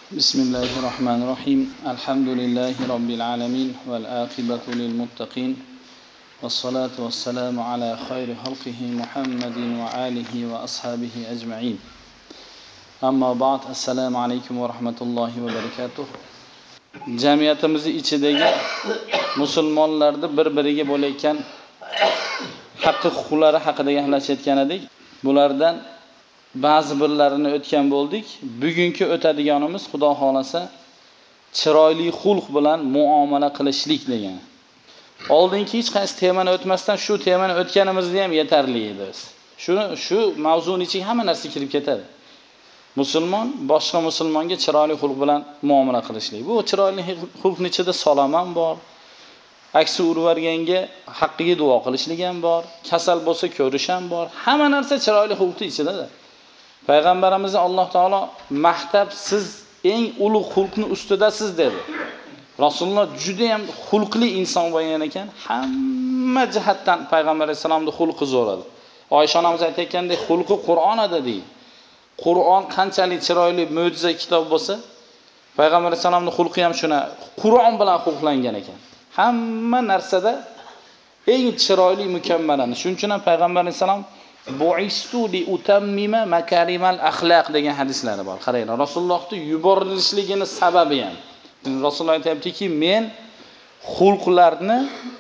بسم الله الرحمن الرحيم الحمد لله رب العالمين والعاقبة للمتقين والصلاة والسلام على خير خلقه محمد وآله وأصحابه أجمعين أما بعد السلام عليكم ورحمة الله وبركاته jamiyatimiz ichidagi musulmonlarda bir-biriga bo'layotgan haqqi huquqlari haqida gaplashayotgan edik. Bulardan ba'zi birlarini o'tgan bo'ldik. Bugungi o'tadiganimiz Xudo xolasa chiroyli xulq bilan muomala qilishlik degan. Oldingi hech qaysi temani o'tmasdan shu temani o'tganimizda ham yetarli edi. Shu mavzuning ichiga hamma narsa kirib ketadi. Musulmon boshqa musulmonga chiroyli xulq bilan muomala qilishlik. Bu chiroyli xulqning ichida salom ham bor. Aksi urvarganga haqqiga duo qilishlik ham bor. Kasal bo'lsa ko'rish ham bor. Hamma narsa chiroyli xulqning ichida. Payg'ambarimiz Alloh taolo maqtab siz eng ulug' xulqning ustidasiz dedi. Rasululloh juda ham xulqli inson bo'lgan ekan. Hamma jihatdan payg'ambar alayhisolamning xulqi zo'r edi. Oysha onamiz aytayotgandek xulqi Qur'on edi deydi. Qur'on qanchalik chiroyli mo'jiza kitob bo'lsa, payg'ambar alayhisolamning xulqi ham shuna Qur'on bilan xulqlangan ekan. Hamma narsada eng chiroyli mukammalani. Shuning uchun ham payg'ambar alayhisolam bu'istu li utammima makarimal axloq degan hadislari bor. Qaranglar, Rasulullohning yuborilishligining sababi ham. Rasululloh aytayaptiki, men xulqlarni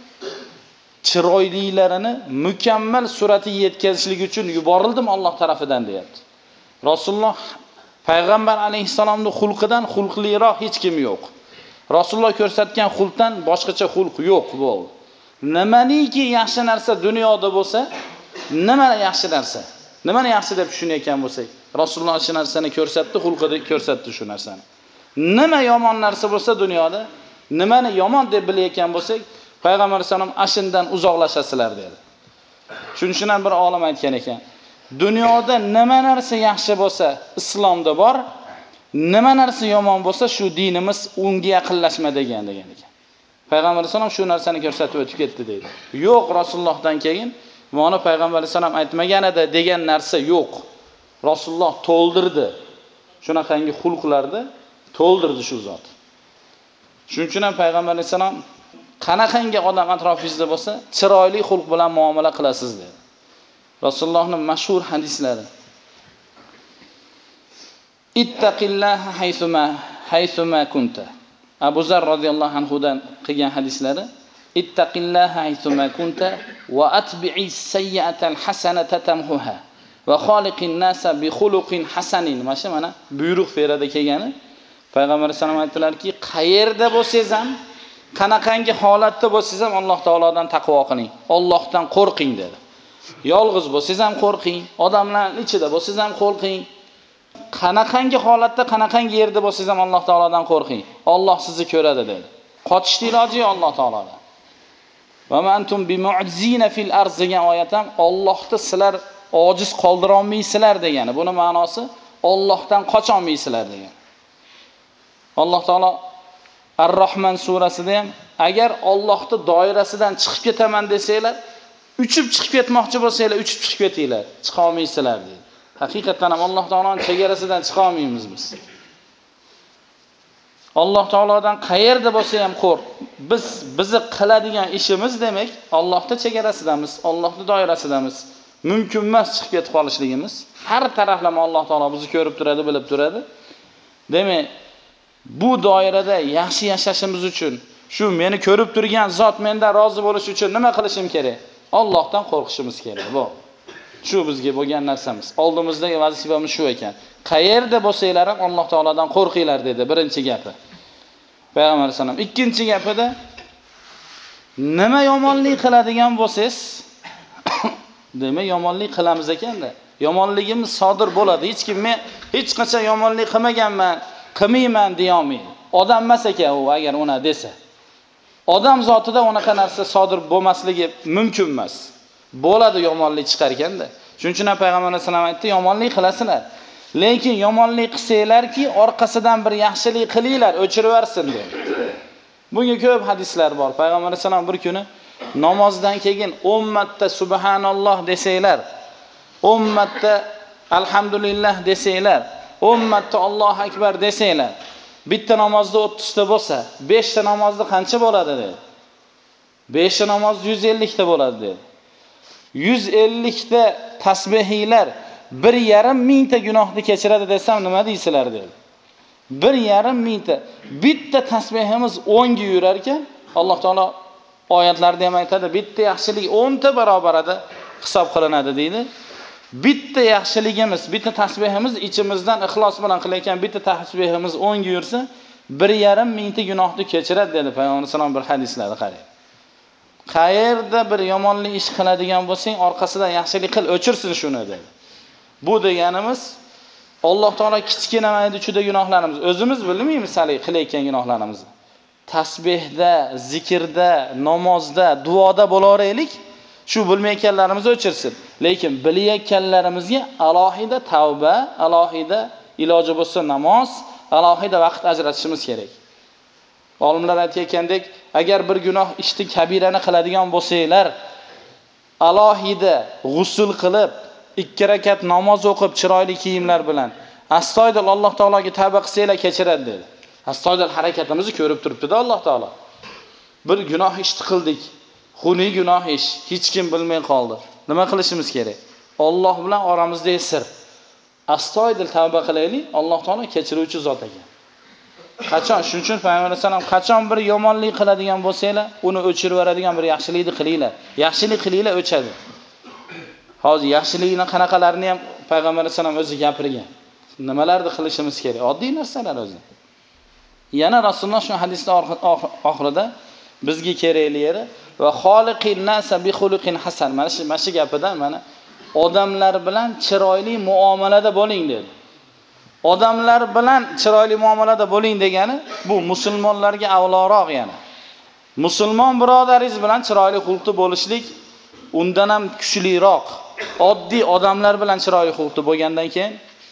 chiroylilarini mukammal suratiga yetkazishlik uchun yuborildim Alloh tarafidan deyapti. Rasululloh payg'ambar alayhisolamning xulqidan xulqliroq hech kim yo'q. Rasululloh ko'rsatgan xulqdan boshqacha xulq yo'q bu. Nimaniki yaxshi narsa dunyoda bo'lsa, nima yaxshi narsa? Nimani yaxshi deb tushunayotgan bo'lsak, Rasululloh shu narsani ko'rsatdi, xulqida ko'rsatdi shu narsani. Nima yomon narsa bo'lsa dunyoda, nimani yomon deb bilayotgan bo'lsak, payg'ambar alayhisolam ashindan uzoqlashasizlar dedi. Shuning uchun ham bir olim aytgan ekan. Dunyoda nima narsa yaxshi bo'lsa, islomda bor, nima narsa yomon bo'lsa, shu dinimiz unga yaqinlashma degan ekan. Payg'ambar alayhisolam shu narsani ko'rsatib o'tib ketdi deydi. Yo'q, Rasulullohdan keyin mana payg'ambar alayhisolam aytmagan edi degan narsa yo'q. Rasululloh to'ldirdi. Shunaqangi xulqlarni to'ldirdi shu zot. Shuning uchun ham payg'ambar alayhisolam qanaqangi odam atrofingizda bo'lsa, chiroyli xulq bilan muomala qilasiz dedi. Rasulullohning mashhur hadislari. Ittaqillaha haythuma kunta. Abu Zar radhiyallohu anhudan qilgan hadislari. Ittaqillaha haythuma kunta wa atbi'is sayyi'atal hasanata tamhuha va khaliqin nasa bi khuluqin hasanin. Mana buyruq ferada kelgani. Payg'ambar sollallohu alayhi vasallam aytdilarki, qayerda bo'lsangiz ham, qanaqangi holatda bo'lsangiz ham Alloh taolodan taqvo qiling. Allohdan qo'rqing dedi. Yolg'iz bo'lsangiz ham qo'rqing, odamlarning ichida bo'lsangiz ham qo'rqing. Qanaqangi holatda, qanaqangi yerda bo'lsangiz ham Alloh taolodan qo'rqing. Alloh sizni ko'radi dedi. Qochishning iloji yo'q Alloh taolodan. Va ma antum bimu'jizina fil arz degan oyat ham Allohni sizlar ojiz qoldira olmaysizlar degani. Buni ma'nosi Allohdan qocha olmaysizlar degan. Alloh taolo Ar-Rahman surasida ham agar Allohning doirasidan chiqib ketaman desanglar, uchib chiqib ketmoqchi bo'lsanglar, uchib chiqib ketinglar, chiqa olmaysizlar dedi. Haqiqatan ham Alloh taoloning chegarasidan chiqa olmaymiz biz. Alloh taolodan qayerda bo'lsa ham qo'rq. Bizni qiladigan ishimiz demak, Allohning chegarasidamiz, Allohning doirasidamiz. Mumkin emas chiqib ketib qolishligimiz. Har taraflama Alloh taolo bizni ko'rib turadi, bilib turadi. Demak, bu doirada yaxshi yashashimiz uchun, shu meni ko'rib turgan zot mendan rozi bo'lish uchun nima qilishim kerak? Allohdan qo'rqishimiz kerak. Bu shu bizga bo'lgan narsamiz. Oldimizdagi vazifamiz shu ekan. Qayerda bo'lsanglar ham Alloh taoladan qo'rqinglar dedi birinchi gapi. Payg'ambar alayhisolam ikkinchi gapida nima yomonlik qiladigan bo'lsangiz, demak yomonlik qilamiz ekanda. Yomonligimiz sodir bo'ladi. Hech kim men hech qachon yomonlik qilmaganman, qilmayman deya olmaydi. Odam emas ekan u agar uni desa. Odam zotida unaqa narsa sodir bo'lmasligi mumkin emas. Bo'ladi yomonlik chiqar ekanda. Shuning uchun payg'ambar alayhisolam aytdi, yomonlik qilasizlar. Lekin yomonlik qilsanglarki, orqasidan bir yaxshilik qilinglar, o'chirib yuborsin dedi. Bunga ko'p hadislar bor. Payg'ambar alayhisolam bir kuni namozdan keyin 10 marta subhanalloh desanglar, 10 marta alhamdulillah desanglar, ummatda Allohu akbar desanglar, bitta namozda 30 ta bo'lsa, 5 ta namozda qancha bo'ladi dedi. 5 ta namozda 150 ta bo'ladi dedi. 150 ta tasbihlar 1,5 mingta gunohni kechiradi desam nima deysizlar dedi. 1,5 mingta. Bitta tasbihimiz 10 ga yurar ekan, Alloh taolo oyatlarda ham aytadi, bitta yaxshilik 10 ta barobarida hisob qilinadi deydi. Bitta yaxshiligimiz, bitta tasbihimiz ichimizdan ixlos bilan qilayotgan bitta tasbihimiz 10 ga yursa, 1,5 mingta gunohni kechiradi dedi Payg'ambar sollallohu alayhi vasallam bir hadislarda qarang. Qayerda bir yomonlik ish qiladigan bo'lsang, orqasidan yaxshilik qil, o'chirsin shuni dedi. Bu deganimiz Alloh taolo kichkina mayda juda gunohlarimiz, o'zimiz bilmaymiz hali qilayotgan gunohlarimizni. Tasbihda, zikrda, namozda, duoda bo'laveraylik, shu bilmayotganlarimizni o'chirsin. Lekin bilayotganlarimizga alohida tavba, alohida iloji bo'lsa namoz, alohida vaqt ajratishimiz kerak. Olimlar aytayotgandek, agar bir gunoh ishni kabirani qiladigan bo'lsanglar, alohida g'usl qilib, 2 rakat namoz o'qib, chiroyli kiyimlar bilan astoydil Alloh taologa tavba qilsanglar kechiradi dedi. Astoydil harakatimizni ko'rib turibdi-da Alloh taolo. Bir gunoh ishni qildik. Xuniy gunoh ish, hech kim bilmay qoldi. Nima qilishimiz kerak? Alloh bilan oramizdagi sir. Astoydil tavba qilaylik, Alloh taolo kechiruvchi zot ekan. Qachon, shuning uchun Payg'ambar vasallam qachon bir yomonlik qiladigan bo'lsanglar, uni o'chirib yuboradigan bir yaxshilikni qilinglar. Yaxshilik qilinglar o'chadi. Hozir yaxshilikni qanaqalarini ham Payg'ambar vasallam o'zi gapirgan. Nimalarni qilishimiz kerak? Oddiy narsalar o'zi. Yana Rasululloh shu hadisning oxirida bizga kerakli yeri va xoliqin nasa bi xuluqin hasan. Mana shu gapidan mana odamlar bilan chiroyli muomalada bo'ling dedi. Odamlar bilan chiroyli muomalada bo'ling degani bu musulmonlarga avloroq yana. Musulmon birodaringiz bilan chiroyli xulqda bo'lishlik undan ham kuchliroq. Oddiy odamlar bilan chiroyli xulqda bo'lgandan keyin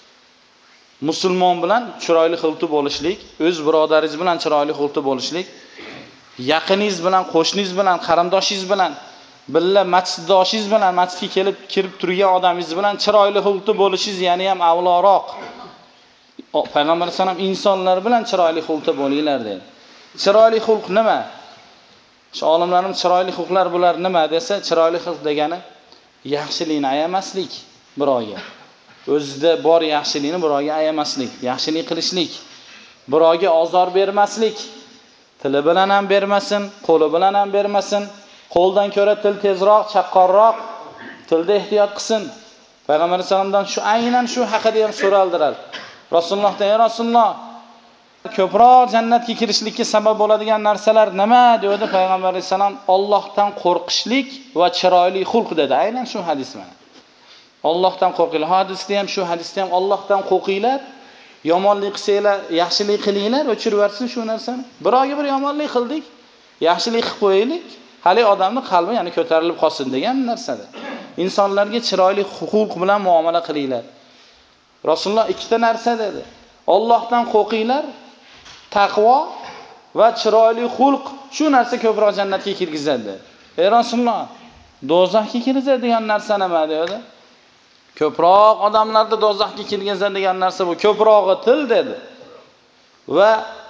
musulmon bilan chiroyli xulqda bo'lishlik, o'z birodaringiz bilan chiroyli xulqda bo'lishlik, yaqiningiz bilan, qo'shningiz bilan, qarindoshingiz bilan, billa masjiddoshingiz bilan masjidga kirib turgan odamingiz bilan chiroyli xulqda bo'lishingiz yana ham avloroq. Payg'ambar sollallohu alayhi vasallam insonlar bilan chiroyli xulqda bo'linglar dedi. Chiroyli xulq nima? Shu olimlarimiz chiroyli xulqlar bular nima desa, chiroyli xulq degani yaxshilikni ayamaslik birovga. O'zida bor yaxshilikni birovga ayamaslik, yaxshilik qilishlik, birovga ozor bermaslik. Tili bilan ham bermasin, qo'li bilan ham bermasin. Qo'ldan ko'ra til tezroq, chaqqonroq, tilda ehtiyot qilsin. Payg'ambar sollallohu shu aynan shu haqida ham so'raldilar. Rasulullohdan: "Ey Rasululloh, ko'proq jannatga kirishlikka sabab bo'ladigan narsalar nima?" dedi Payg'ambar sollallohu Allohdan qo'rqishlik va chiroyli xulq dedi. Aynan shu hadis mana. Allohdan qo'rqinglar. Hadisda ham shu hadisda ham Allohdan qo'rqinglar. Yomonlik qilsanglar, yaxshilik qilinglar, o'chirib yuborsin shu narsani. Birovga bir yomonlik qildik, yaxshilik qilib qo'yaylik, hali odamning qalbi yana ko'tarilib qolsin degan narsada. Insonlarga chiroyli xulq bilan muomala qilinglar. Rasululloh 2 ta narsa dedi. Allohdan qo'rqinglar, taqvo va chiroyli xulq, shu narsa ko'proq jannatga kirgizadi. Ey Rasululloh, do'zaxga kirgizadigan narsa nima dedi? Ko'proq odamlarni do'zaxga kirgizadigan narsa bu ko'prog'i til dedi. Va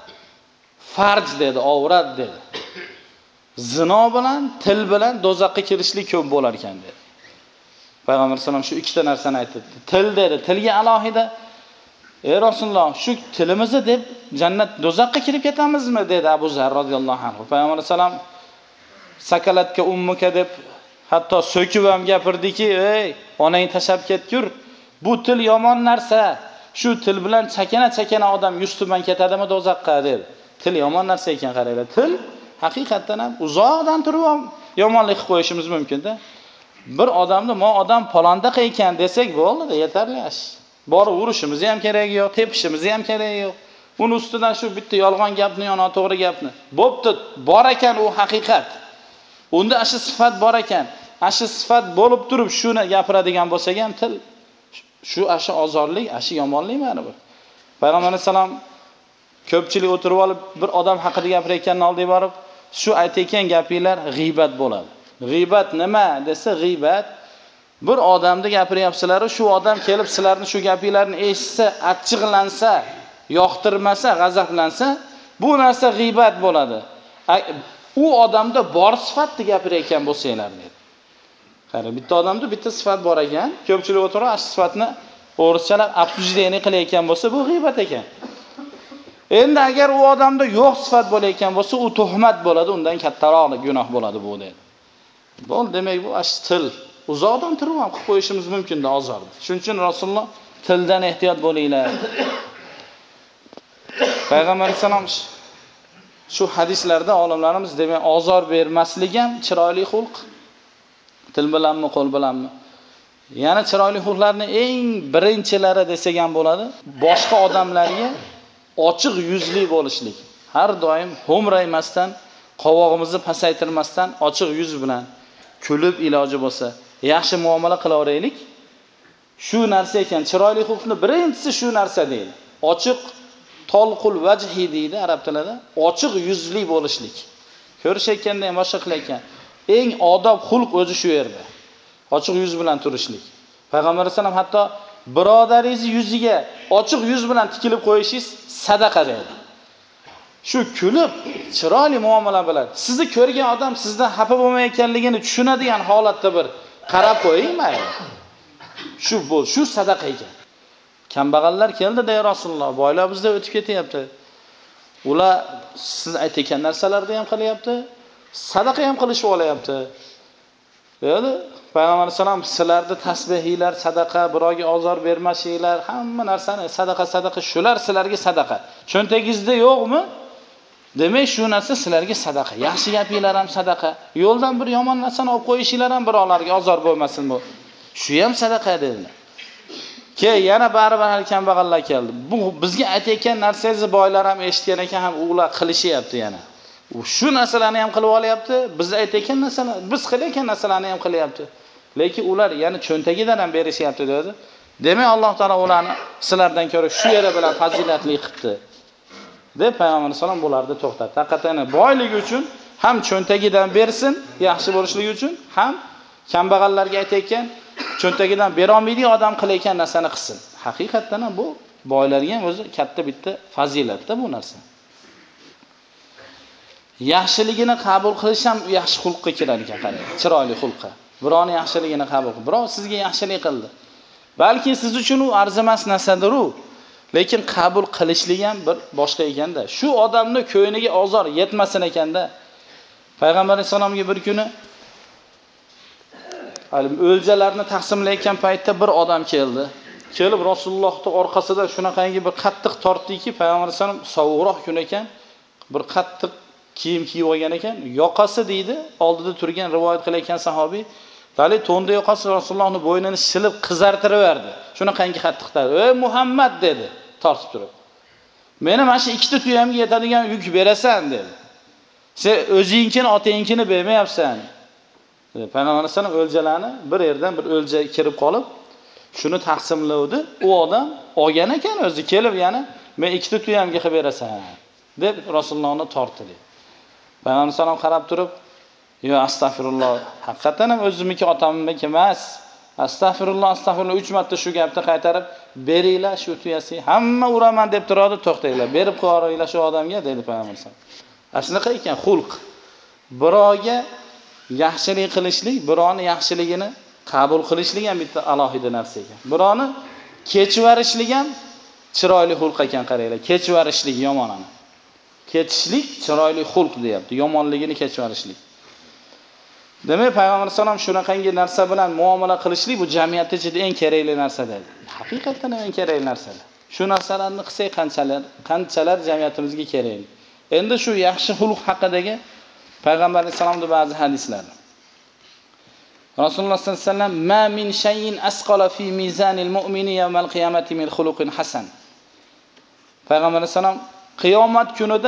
farj dedi, avrat dedi. Zino bilan, til bilan do'zaxga kirishlik ko'p bo'lar ekan dedi. Payg'ambar sollallohu shu 2 ta narsani aytdi. Til dedi, tilga alohida ey Rasululloh, shu tilimizni deb jannat do'zaxga kirib ketamizmi dedi Abu Zar radhiyallohu anhu. Payg'ambar sollallohu sakalatga ummuka deb hatto so'kib ham gapirdiki, ey onang tashab ketgur, bu til yomon narsa. Shu til bilan chakana odam yustuban ketadimi do'zaxga dedi. Til yomon narsa ekan qaranglar. Til haqiqatan ham uzoqdan turib ham yomonlik qilib qo'yishimiz mumkin-da. Bir odamni "Mo odam palondaqa ekan" desak bo'ldi, yetarli ash. Borib urishimiz ham kerak yo'q, tepishimiz ham kerak yo'q. Uni ustidan shu bitta yolg'on gapni, yo noto'g'ri gapni. Bo'pti, bor ekan u haqiqat. Unda ashi sifat bor ekan. Ashi sifat bo'lib turib shuni gapiradigan bo'lsak ham til shu ashi ozorlik, ashi yomonlik mana bu. Payg'ambar vasallam ko'pchilik o'tirib olib bir odam haqida gapirayotgandan oldin borib, shu aytayotgan gapinglar g'iybat bo'ladi. G'iybat nima desa, g'iybat Bir odamni gapiryapsizlar, shu odam kelib sizlarning shu gapinglarni eshitsa, achchiqlansa, yoqtirmasa, g'azablansa, bu narsa g'iybat bo'ladi. U odamda bor sifatni gapirayotgan bo'lsanglar dedi. Qara, bitta odamda bitta sifat bor ekan, ko'pchilik o'tirib, shu sifatni o'rischalar обсуждение qilayotgan bo'lsa, bu g'iybat ekan. Endi agar u odamda yo'q sifat bo'layotgan bo'lsa, u tuhmat bo'ladi, undan kattaroq gunoh bo'ladi bu dedi. Bo'l, demak bu til. Uzoqdan turib ham qilib qo'yishimiz mumkin-da ozorni. Shuning uchun Rasululloh tildan ehtiyot bo'linglar. Payg'ambar sollallohu alayhi vasallam shu hadislarda olimlarimiz demak ozor bermaslik ham chiroyli xulq. Til bilanmi, qo'l bilanmi? Yana chiroyli xulqlarning eng birinchilari desak ham bo'ladi. Boshqa odamlarga ochiq yuzli bo'lishlik. Har doim ho'mraymasdan, qovog'imizni pasaytirmasdan ochiq yuz bilan kulib iloji bo'lsa, yaxshi muomala qilaveraylik. Shu narsa ekan, chiroyli xulqning birinchisi shu narsa deydi. Ochiq tolqul vajhi deydi arab tilida. Ochiq yuzli bo'lishlik. Ko'rishayotganda ham boshqa qilayotgan. Eng odob xulq o'zi shu yerda. Ochiq yuz bilan turishlik. Payg'ambar sollallohu alayhi vasallam hatto birodaringiz yuziga ochiq yuz bilan tikilib qo'yishingiz sadaqa deydi. Shu kulib, chiroyli muomala bilan sizni ko'rgan odam sizdan xafa bo'lmayotganligini tushunadigan holatda bir qarab qo'ying mayli. Shu sadaqa ekan. Kambag'allar keldi-da Rasululloh, boylar bizda o'tib ketyapti. Ular siz aytgan narsalarni ham qilyapti, sadaqa ham qilishib olyapti. Dedi, Payg'ambar sollallohu alayhi vasallam sizlarni tasbihinglar, sadaqa, birovga ozor bermasinglar, hamma narsani sadaqa, shular sizlarga sadaqa. Cho'ntagingizda yo'qmi? Demak, shu narsa sizlarga sadaqa. Yaxshi gapinglar ham sadaqa. Yo'ldan bir yomon narsani olib qo'yishinglar ham birovlarga ozor bo'lmasin bu. Shu ham sadaqa dedilar. Yana baribir har kambag'allar keldi. Bu bizga aytayotgan narsangizni boylar ham eshitgan ekan, ham ular qilishyapti yana. Shu narsalarni ham qilib olyapti, biz aytayotgan narsalar, biz qilayotgan narsalarni ham qilyapti. Lekin ular yana cho'ntagidan ham berishyapti dedi. Demak, Alloh taolo ularni sizlardan ko'ra shu yeri bilan fazilatli qildi. deb Payg'ambar sollallohu alayhi vasallam bularni to'xtatdi. Haqiqatan boyligi uchun ham cho'ntagidan bersin, yaxshi bo'lishligi uchun, ham kambag'allarga aytayotgan cho'ntagidan bera olmaydigan odam qilayotgan narsani qilsin. Haqiqatan ham bu boylarga ham o'zi katta bitta fazilatda bu narsa. Yaxshiligini qabul qilish ham yaxshi xulqqa kiradi ekan, qarang. Chiroyli xulqqa. Birovni yaxshiligini qabul qil. Birov sizga yaxshilik qildi. Balki siz uchun u arzimas narsadir u. Lekin qabul qilishlik ham bir boshqa ekanda. Shu odamni ko'yniga ozor yetmasin ekanda. Payg'ambar sollallohu bir kuni o'ljalarni taqsimlayotgan paytda bir odam keldi. Kelib Rasulullohning orqasidan shunaqangi bir qattiq tortdiki, Payg'ambar sollallohu alayhi vasallam sovuqroq kun ekan, bir qattiq kiyim kiyib olgan ekan, yoqasi deydi, oldida turgan rivoyat qilayotgan sahobiy, bali to'nda yoqasi Rasulullohning bo'ynini shilib qizartiraverdi. Shunaqangi qattiqlar. "Ey Muhammad" dedi, tortib turib. "Meni mana shu ikkita tuyamga yetadigan yuk berasan" dedi. "Sen o'zingkini, otangkini bermayapsan." Payg'ambar sollallohu alayhi o'ljalarni bir yerdan bir o'lja kirib qolib, shuni taqsimlovdi. U odam olgan ekan o'zi kelib yana, "Men ikkita tuyamga qilib berasan" deb Rasulullohni tortdi. Payg'ambar sollallohu qarab turib, "Yo, astag'firulloh, haqiqatan ham o'zimniki otamniki emas. Astag'firulloh, 3 marta shu gapni qaytarib, beringlar shu tuyasi. Hamma uraman deb turadi, to'xtanglar. Berib qo'yaringlar shu odamga" dedi Payg'ambar sollallohu. Ashunaqa ekan xulq. Birovga yaxshilik qilishlik, birovning yaxshiligini qabul qilishlik ham bitta alohida narsa ekan. Birovni kechvarishlik ham chiroyli xulq ekan, qaranglar. Kechvarishlik yomonani. Ketishlik chiroyli xulq deyapti. Yomonligini kechvarishlik. Demak, Payg'ambar sollallohu alayhi vasallam shunaqangi narsa bilan muomala qilishlik bu jamiyat ichida eng kerakli narsa dedi. Haqiqatan ham eng kerakli narsa. Shu narsalarni qilsak qanchalar jamiyatimizga kerak. Endi shu yaxshi xulq haqidagi Payg'ambar sollallohu ba'zi hadislar. Rasululloh sollallohu alayhi vasallam "Ma min shay'in asqala fi mizanil mu'mini yawmal qiyamati min xuluqin hasan." Payg'ambar sollallohu alayhi vasallam qiyomat kunida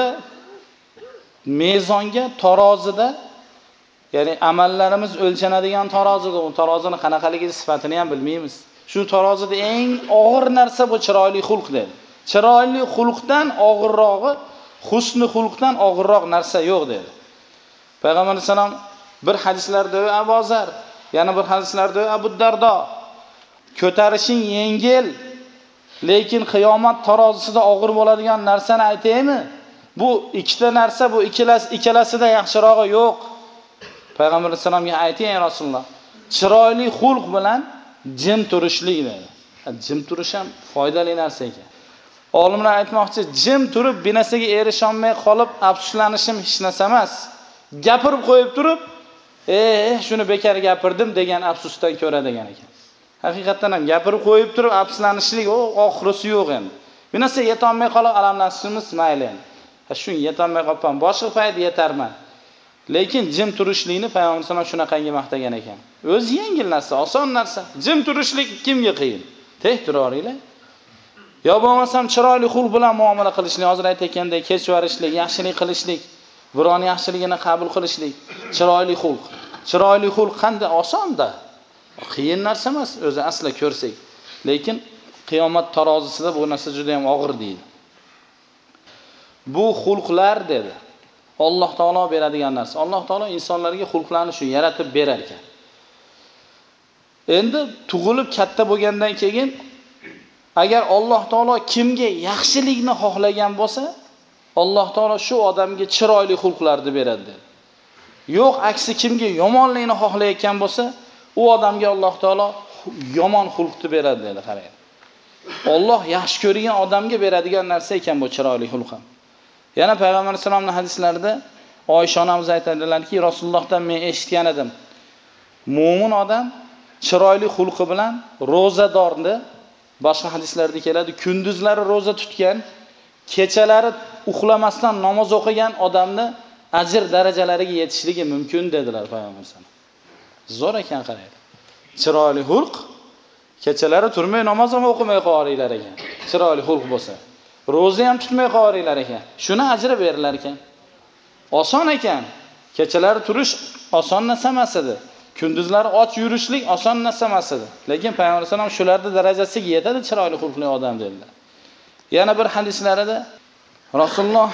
mezonga, tarozida, ya'ni amallarimiz o'lchanadigan tarozida, u tarozini qanaqaligi sifatini ham bilmaymiz. Shu tarozida eng og'ir narsa bu chiroyli xulq dedi. Chiroyli xulqdan og'irrog'i, husni xulqdan og'irroq narsa yo'q dedi. Payg'ambar sollallohu bir hadislarda Abu Zar, Yana bir hadislarda Abu Dardo ko'tarishing yengil, lekin qiyomat tarozisida og'ir bo'ladigan narsani aytaymi? Bu ikkita narsa, bu ikkalasida yaxshirog'i yo'q. Payg'ambar sollallohu alayhi vasallamga ayting ey Rasululloh, chiroyli xulq bilan jim turishlik dedi. Jim turish ham foydali narsa ekan. Olimlar aytmoqchi, jim turib bir narsaga erisholmay qolib afsuslanishim hech narsa emas. Gapirib qo'yib turib, shuni bekor gapirdim degan afsusdan ko'ra degan ekan. Haqiqatan ham gapirib qo'yib turib afsuslanishlik oxirisi yo'q endi. Bir narsa yetolmay qolib alamlanishimiz mayli endi. Shunga yetolmay qolsam boshqa payt yetarman. Lekin jim turishlikni Payg'ambar sollallohu shunaqangi maqtagan ekan. O'zi yengil narsa, oson narsa. Jim turishlik kimga qiyin? Tek turaveringlar. Yo bo'lmasam chiroyli xulq bilan muomala qilishlik, hozir aytayotgandek kechvarishlik, yaxshilik qilishlik, birovning yaxshiligini qabul qilishlik, chiroyli xulq. Chiroyli xulq qanday oson-da. Qiyin narsa emas, o'zi asla ko'rsak. Lekin qiyomat tarozisida bu narsa juda ham og'ir deydi. Bu xulqlar dedi. Alloh taolo beradigan narsa. Alloh taolo insonlarga xulqlarni shu yaratib berar ekan. Endi tug'ilib katta bo'lgandan keyin agar Alloh taolo kimga yaxshilikni xohlagan bo'lsa, Alloh taolo shu odamga chiroyli xulqlarni beradi. Yo'q, aksi kimga yomonlikni xohlayotgan bo'lsa, u odamga Alloh taolo yomon xulqni beradi dedi, qarang. Alloh yaxshi ko'rgan odamga beradigan narsa ekan bu chiroyli xulq ham. Yana Payg'ambar sollallohu hadislarida Oysha onamiz aytadilarki, Rasulullohdan men eshitgan edim. Mo'min odam chiroyli xulqi bilan ro'zadorni, boshqa hadislarda keladi, kunduzlari ro'za tutgan, kechalari uxlamasdan namoz o'qigan odamni ajr darajalariga yetishligi mumkin dedilar Payg'ambar sollallohu alayhi vasallam. Zo'r ekan, qarang. Chiroyli xulq, kechalari turmay namoz ham o'qimay qo'yaringlar ekan. Chiroyli xulq bo'lsa, ro'za ham tutmay qo'yaringlar ekan. Shuni ajri berilar ekan. Oson ekan. Kechalari turish oson narsa emas edi. Kunduzlari och yurishlik oson narsa emas edi. Lekin Payg'ambar sollallohu alayhi vasallam shularda darajasiga yetadi chiroyli xulqli odam dedilar. Yana bir hadislarida Rasululloh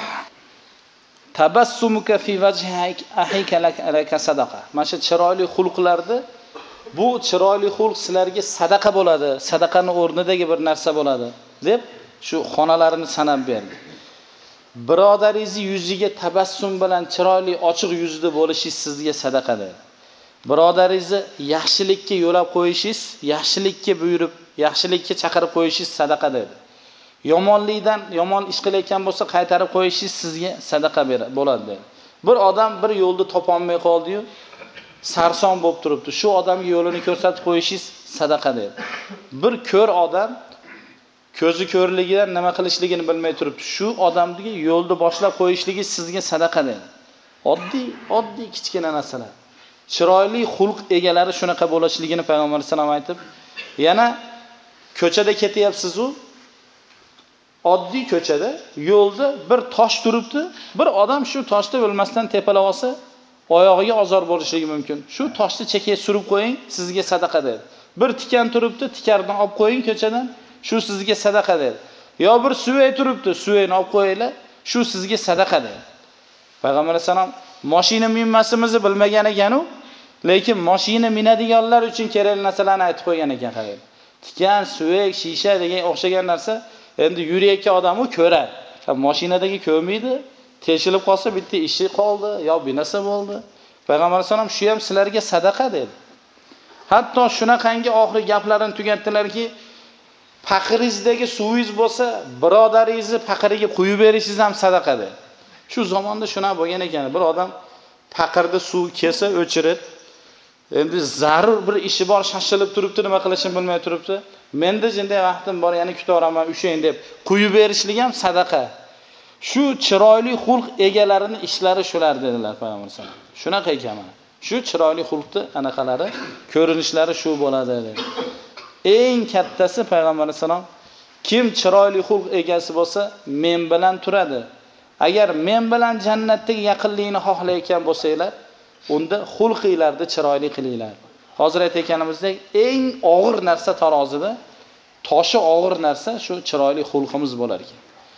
tabassumuka fi wajhi ahika laka sadaqa. Mana shu chiroyli xulqlarni, bu chiroyli xulq sizlarga sadaqa bo'ladi, sadaqaning o'rnidagi bir narsa bo'ladi deb shu xonalarini sanab berdi. Birodaringiz yuziga tabassum bilan chiroyli ochiq yuzli bo'lishingiz sizga sadaqa dedi. Birodaringizni yaxshilikka yo'lab qo'yishingiz, yaxshilikka buyurib, yaxshilikka chaqirib qo'yishingiz sadaqa dedi. Yomonlikdan, yomon ish qilayotgan bo'lsa qaytarib qo'yishingiz sizga sadaqa bo'ladi dedi. Bir odam bir yo'lni topolmay qoldi-yu, sarson bo'lib turibdi. Shu odamga yo'lini ko'rsatib qo'yishingiz sadaqa dedi. Bir ko'r odam ko'zi ko'rligidan nima qilishligini bilmay turibdi. Shu odamga yo'lni boshlab qo'yishligi sizga sadaqa dedi. Oddiy kichkina narsalar. Chiroyli xulq egalari shunaqa bo'lishligini Payg'ambar sollallohu alayhi vasallam aytib, yana ko'chada ketyapsiz-u, oddiy ko'chada yo'lda bir tosh turibdi, bir odam shu toshni bilmasdan tepalab olsa, oyog'iga ozor bo'lishligi mumkin. Shu toshni chekkaga surib qo'ying, sizga sadaqa dedi. Bir tikan turibdi, tikardan olib qo'ying ko'chadan, shu sizga sadaqa dedi. Yo bir suvay turibdi, suvayni olib qo'yinglar, shu sizga sadaqa dedi. Payg'ambar sollallohu alayhi vasallam mashina minmasimizni bilmagan ekan-u, lekin mashina minadiganlar uchun kerakli narsalarni aytib qo'ygan ekan, qarang. Tikan, suvay, shisha degan o'xshagan narsa endi yurayotgan odamni ko'rar. Mashinadagi ko'rmaydi, teshilib qolsa bitta ishi qoldi, yo bir narsa bo'ldi. Payg'ambar sollallohu alayhi vasallam shu ham sizlarga sadaqa dedi. Hatto shunaqangi oxiri gaplarini tugatdilarki, paqiringizdagi suvingiz bo'lsa, birodaringizni paqiriga quyib berishingiz ham sadaqa dedi. Shu zamonda shunaqa bo'lgan ekan. Bir odam paqirda suv kelsa o'chirib, endi zarur bir ishi bor, shashilib turibdi, nima qilishini bilmay turibdi. Menda jinday vaqtim bor, yana kutaveraman, ushayin deb quyib berishlik ham sadaqa. Shu chiroyli xulq egalarini ishlari shular dedilar Payg'ambar sollallohu alayhi vasallam. Shunaqa ekan mana. Shu chiroyli xulqni anaqalari, ko'rinishlari shu bo'ladi dedi. Eng kattasi Payg'ambar sollallohu alayhi vasallam, kim chiroyli xulq egasi bo'lsa, men bilan turadi. Agar men bilan jannatdagi yaqinlikni xohlayotgan bo'lsanglar, unda xulqinglarni chiroyli qilinglar. Hozir aytayotganimizdek, eng og'ir narsa tarozida, toshi og'ir narsa shu chiroyli xulqimiz bo'lar ekan.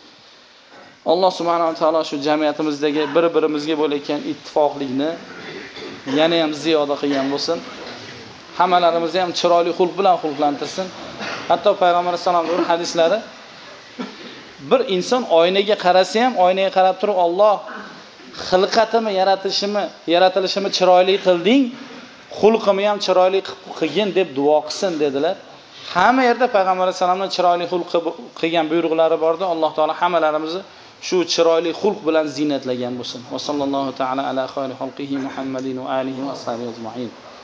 Alloh subhanahu va taolo shu jamiyatimizdagi bir-birimizga bo'layotgan ittifoqlikni yana ham ziyoda qilgan bo'lsin. hammalarimizni ham chiroyli xulq bilan xulqlantirsin. Hatto payg'ambar sollallohu alayhi hadislari bir inson oynaga qarasa ham, oynaga qarab turib Alloh xilqatimi, yaratilishimni chiroyli qilding, xulqimni ham chiroyli qilgin deb duo qilsin dedilar. Hamma yerda payg'ambar sollallohu alayhi chiroyli xulq qilgan buyruqlari bordi. Alloh taolo hammalarimizni shu chiroyli xulq bilan zinatlagan bo'lsin. Va sallallohu taala ala xayri xalqihi Muhammadin va alihi va ashabihi ajma'in.